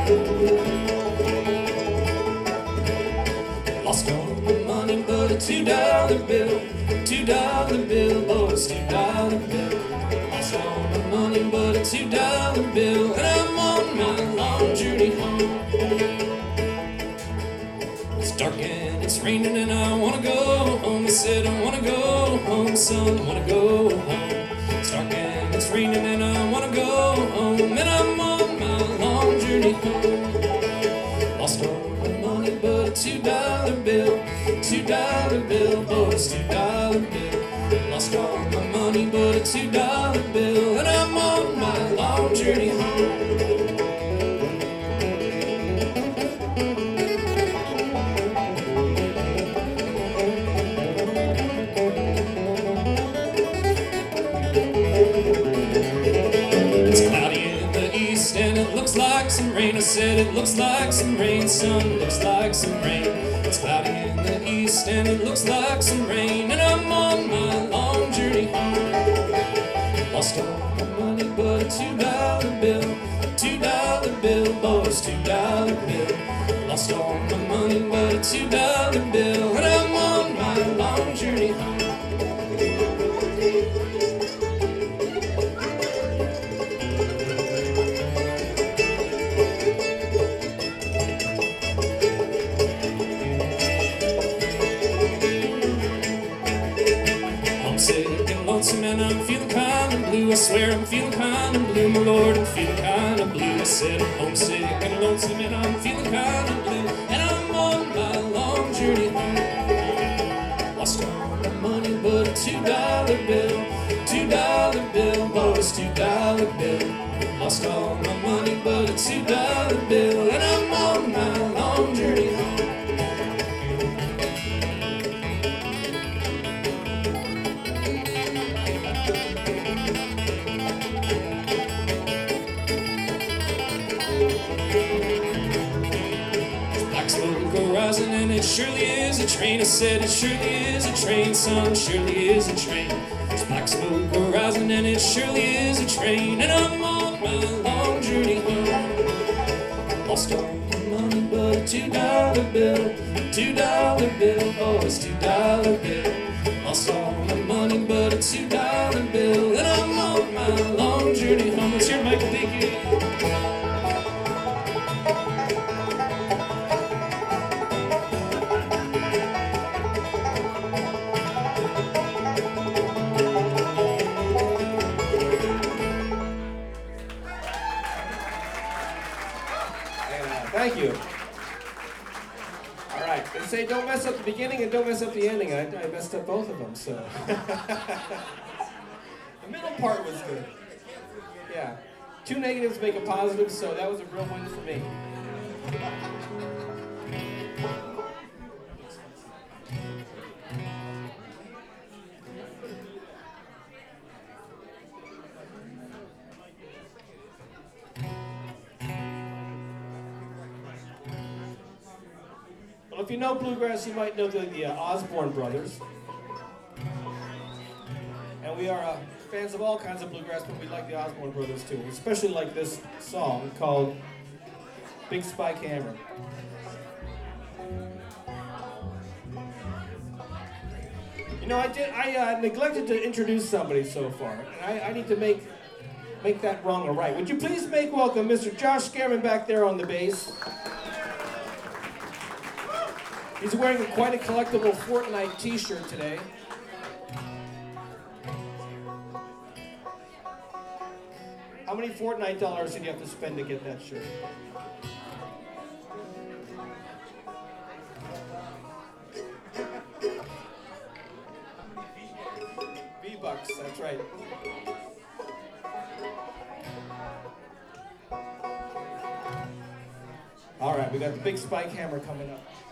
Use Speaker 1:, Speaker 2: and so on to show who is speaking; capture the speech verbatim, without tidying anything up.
Speaker 1: Lost all my money but a two dollar bill, two dollar bill, boys, two dollar bill. Lost all my money but a two dollar bill, and I'm on my long journey home. It's dark and it's raining and I wanna go home. I said I wanna go home, son, I wanna go home. It's dark and it's raining and I wanna go home, and I'm on my long journey home. Lost all my money but a two dollar bill, two dollar bill, boys, two dollar bill. Lost all my money but a two dollar bill, and I'm on my long journey home. It's cloudy in the east and it looks like some rain. I said it looks like some rain, son, looks like some rain. It's cloudy in the east and it looks like some rain, and I'm on my long journey home. Lost all my money but a two dollar bill, two dollar bill, boys, two dollar bill. Lost all my money but a two dollar bill, and I'm on my long journey home. Lonesome and I'm feeling kind of blue. I swear I'm feeling kind of blue, my Lord, I'm feeling kind of blue. I said I'm homesick and lonesome and I'm feeling kind of blue, and I'm on my long journey home. Lost all my money but a two dollar bill, two dollar bill, boys, two dollar bill. Lost all my money but a two dollar bill, and I'm on my long journey home. And it surely is a train. I said it surely is a train, son, surely is a train. There's black smoke arising and it surely is a train, and I'm on my long journey home. Lost all my money but a two dollar bill, two dollar bill, boys, two dollar bill. Lost all my money but a two dollar bill, and I'm on my long journey home. Let's hear Michael Dickey.
Speaker 2: Thank you. All right, they say don't mess up the beginning and don't mess up the ending. I, I messed up both of them, so. The middle part was good. Yeah, two negatives make a positive, so that was a real win for me. Well, if you know bluegrass, you might know the, the uh, Osborne Brothers. And we are uh, fans of all kinds of bluegrass, but we like the Osborne Brothers too. We especially like this song called Big Spike Hammer. You know, I did. I uh, neglected to introduce somebody so far, and I, I need to make make that wrong or right. Would you please make welcome Mister Josh Scarman back there on the bass? He's wearing quite a collectible Fortnite t-shirt today. How many Fortnite dollars did you have to spend to get that shirt? V-Bucks, that's right. All right, we got the Big Spike Hammer coming up.